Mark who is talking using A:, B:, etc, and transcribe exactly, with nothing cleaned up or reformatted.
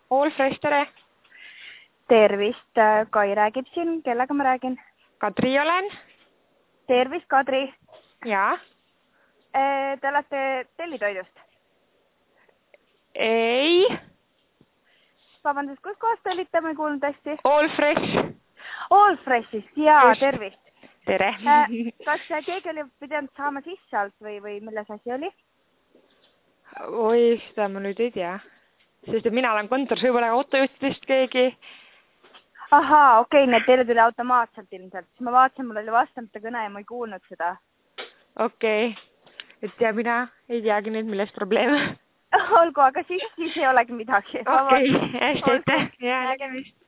A: All Fresh, tere!
B: Tervist, Kai räägib siin, kellega ma räägin?
A: Kadri olen.
B: Tervist, Kadri.
A: Jaa.
B: Te olete tellitoidust?
A: Ei.
B: Vabandust, kus kohast te olite, ma ei kuulnud hästi?
A: All Fresh.
B: All Freshist, jaa,
A: Just.
B: tervist.
A: Tere.
B: Kas keegi oli pidanud saama sisse alt või, või milles asi oli?
A: Oi, seda ma nüüd ei tea. Sest mina olen kontoris, võib-olla autojuhtidest keegi.
B: Ahaa, okei, okay, nii et teile tuli automaatselt ilmselt. Siis ma vaatasin, mul oli vastamata kõne ja ma ei kuulnud seda.
A: Okei. Okay. Et ja mina ei teagi nüüd, millest probleem.
B: Olgu, aga siis, siis ei olegi midagi.
A: Okei, okay. Hästi, aitäh. Ja nägemist.